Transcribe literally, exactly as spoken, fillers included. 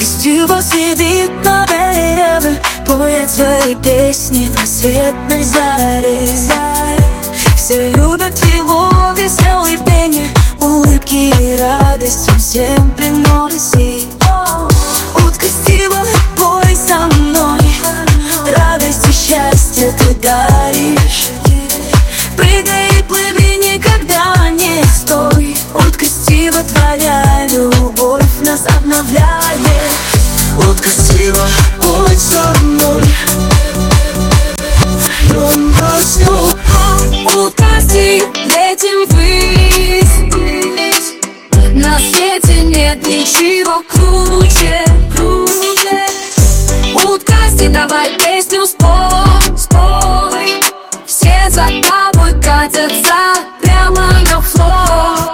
Красиво сидит на дереве, поет свои песни на светной заре. Все любят его веселый пение, улыбки и радость он всем приносит. Утка Стива, пой со мной, радость и счастье ты даришь. Прыгай и плыви, никогда не стой. Утка Стива, твоя любовь нас обновляет. Утка Стива, пой со мной. Утка Стива, летим ввысь. На свете нет ничего круче, круче. Утка Стива, давай песню спой, спой. Все за тобой катятся прямо на флор.